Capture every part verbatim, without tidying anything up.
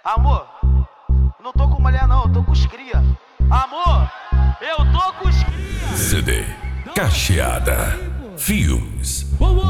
Amor, não tô com mulher não, eu tô com os cria. Amor, eu tô com os cria. C D Cacheada Filmes.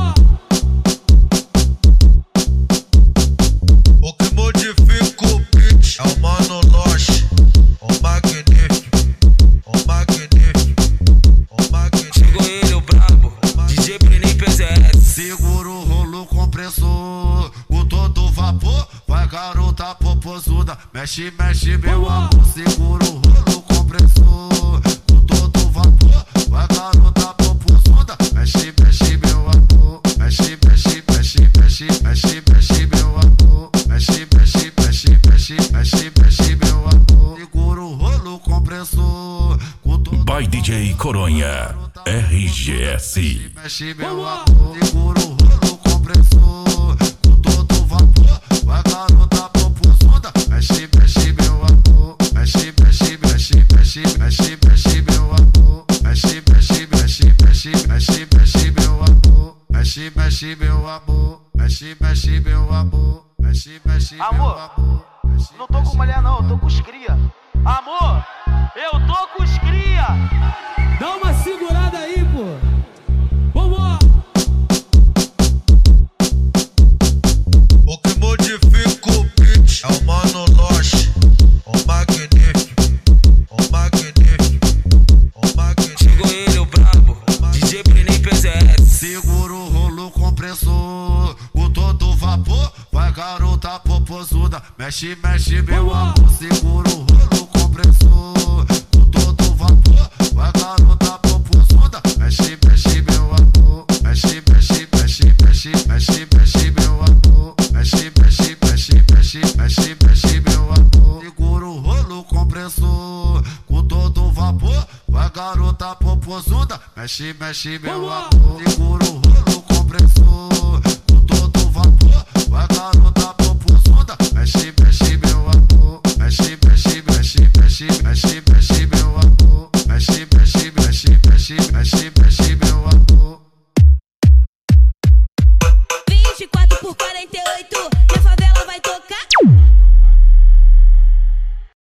O que modifica o beat é o Mano Loche, o magnífico, o magnífico, o magnífico. Chegou ele, o brabo, D J Breninho P Z S. Segura o rolo compressor, com todo vapor, vai garota popozuda. Mexe, mexe meu amor, segura o rolo compressor, com todo vapor, vai garota popozuda. Mexe, mexe meu amor, mexe, mexe, mexe, mexe, mexe, mexe meu amor. Mexe, mexe, mexe, mexe, mexe, mexe meu amor. Segura o rolo compressor, com todo By D J Coronha R G S. mexe meu amor. Segura o rolo compressor, com todo vapor, vai garota popozuda. Mexe, mexe meu amor, mexe, mexe, mexe, mexe, mexe, mexe meu amor. Mexe, mexe, mexe, mexe, mexe, mexe meu amor. Mexe, mexe meu amor, mexe, mexe meu amor. Mexe, mexe meu Amor, amor. não tô com mulher não, eu tô com os cria. Amor, eu tô com os cria. Dá uma segurada aí, pô. Vamos! O que modifica o beat é o Mano Loche, o magnífico, o magnífico, o magnífico. Chegou ele, o brabo, D J Breninho P Z S. Segura o rolo compressor, com todo vapor, vai garota popozuda. Mexe, mexe meu amor, segura o rolo compressor, com todo vapor, vai garota popozuda. Mexe, mexe meu amor, mexe, mexe, mexe, mexe, mexe, mexe meu amor. Mexe, mexe, mexe, mexe, mexe, mexe meu amor. Segura o rolo compressor, com todo vapor, vai garota popozuda. Mexe, mexe meu amor. Segura o rolo compressor, com todo vapor, vai garota